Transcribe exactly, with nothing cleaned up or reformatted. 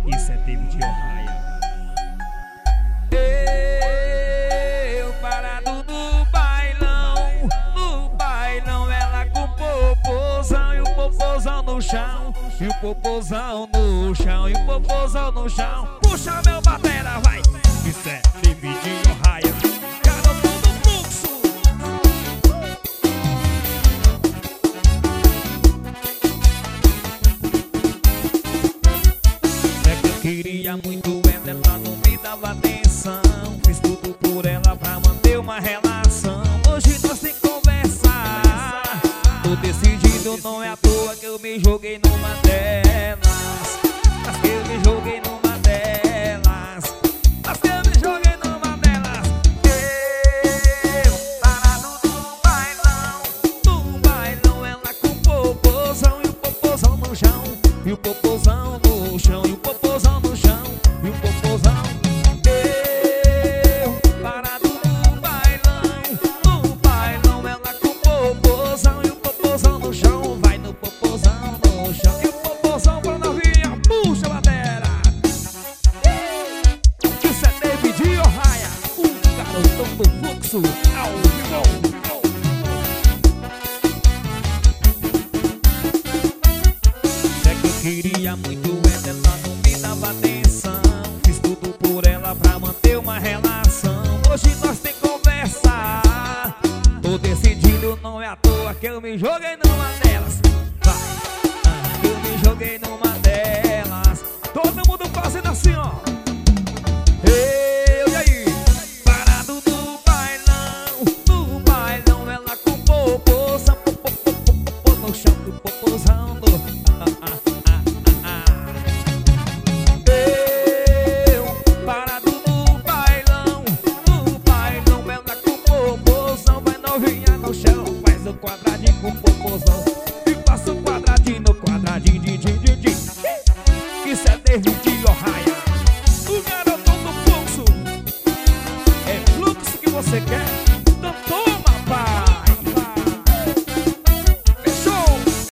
Isso é David Ohaya. Eu parado no bailão, no bailão, ela com popozão e o popozão no chão, e o popozão no chão, e o popozão no chão. Puxa meu batera, vai! Isso é David Ohaya. Garoto do fluxo. É que eu queria muito ela, ela não me dava atenção. Fiz tudo por ela pra manter uma relação. Hoje nós tem que conversar. Tô decidido, não é à toa que eu me joguei numa delas. Mas que eu me joguei numa delas. Mas que eu me joguei numa delas. Eu, parado no bailão, no bailão, ela com popozão e o popozão no chão, e o popozão no chão, e o popozão no chão, e o popozão. Eu, parado no bailão, no bailão, ela com popozão e o popozão no chão, vai no popozão no chão, e o popozão pra novinha, puxa a batera. Isso é David Ohaya, o garotão do fluxo, ao vivo. É que eu queria muito ela, ela não me dava atenção. Fiz tudo por ela pra manter uma relação. Hoje nós tem que conversar. Tô decidido, não é à toa que eu me joguei numa delas. Vai, ah, eu me joguei numa delas. Todo mundo fazendo assim, ó. Eu, e aí? Parado no bailão, no bailão, ela com popozão, popopopopopô no chão, do popozão no... Ah, ah, ah, ah, ah. Eu, parado no bailão, no bailão, ela com popozão, vai novinha no chão, faz o quadradinho com popozão e passa o quadradinho no quadradinho, din, din, din, din. Isso é David Ohaya, o garotão do fluxo. É fluxo que você quer?